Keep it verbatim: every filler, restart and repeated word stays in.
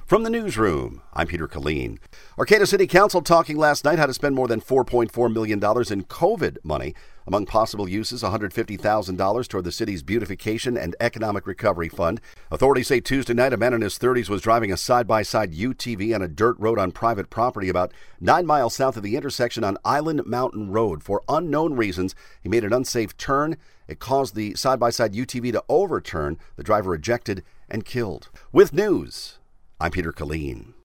From the newsroom, I'm Peter Killeen. Arcata City Council talking last night how to spend more than four point four million dollars in COVID money. Among possible uses, one hundred fifty thousand dollars toward the city's beautification and economic recovery fund. Authorities say Tuesday night a man in his thirties was driving a side-by-side U T V on a dirt road on private property about nine miles south of the intersection on Island Mountain Road. For unknown reasons, he made an unsafe turn. It caused the side-by-side U T V to overturn. The driver ejected and killed. With news, I'm Peter Killeen.